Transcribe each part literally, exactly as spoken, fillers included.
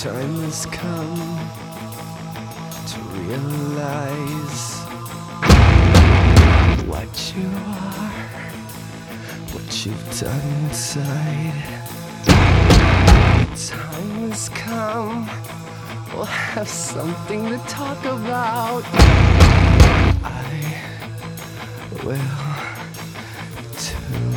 time has come to realize what you are, what you've done inside. Time has come, we'll have something to talk about. I will too.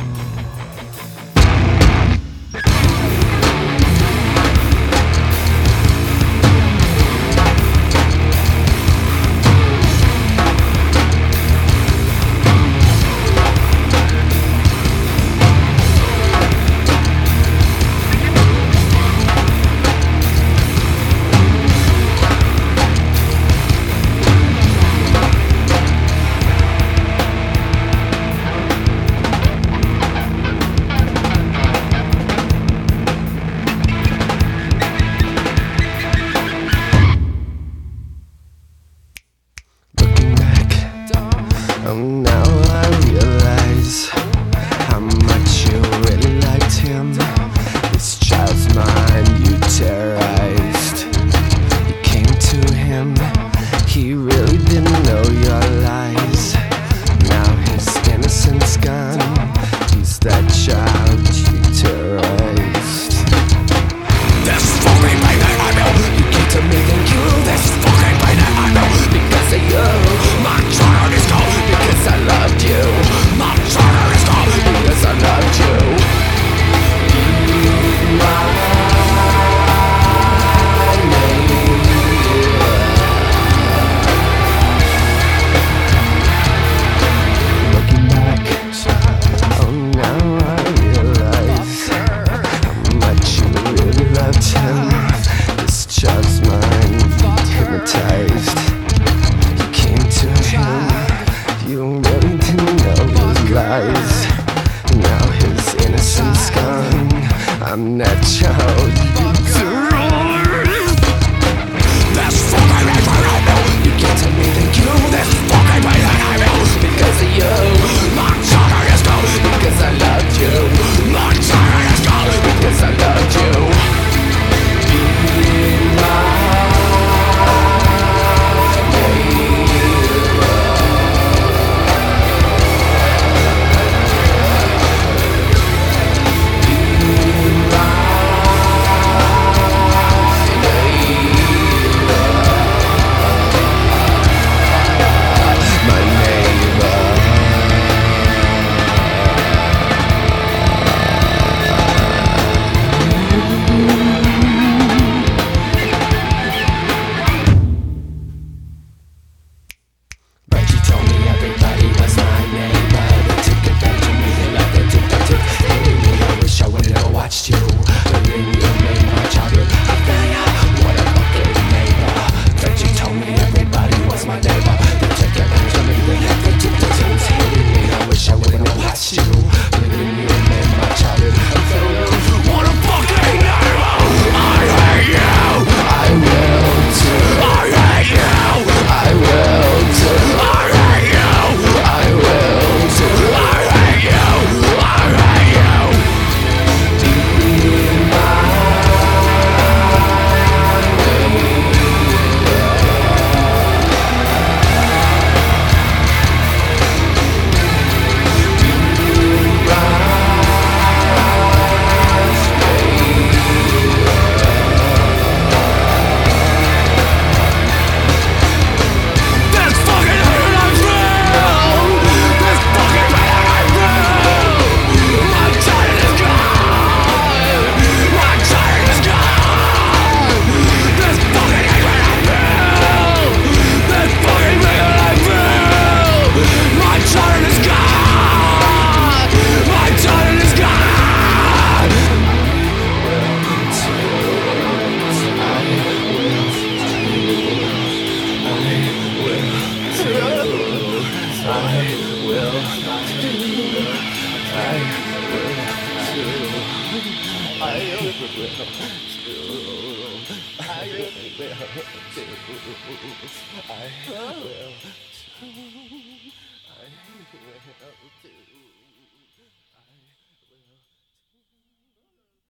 Oh, now I realize how much you really liked him. This child's mind you terrorized. You came to him, he really didn't know your lies. Now his innocence gone, he's that child you terrorized. This fucking pain that I know, you came to me and you. This fucking pain that I know, because of you, my child is gone. Because I loved you, my child is gone. Because I loved you. My name. Looking back, oh now I realize how much you really loved him. This child's mind hypnotized. You came to him, you really didn't know his lies. Now his innocence gone, I'm that child you terrorized. This fucking pain that I know, you came to me thank you. This fucking pain that I know, because of you, my child is gone. Because I loved you, my child is gone. Because I loved you. Be my I will too.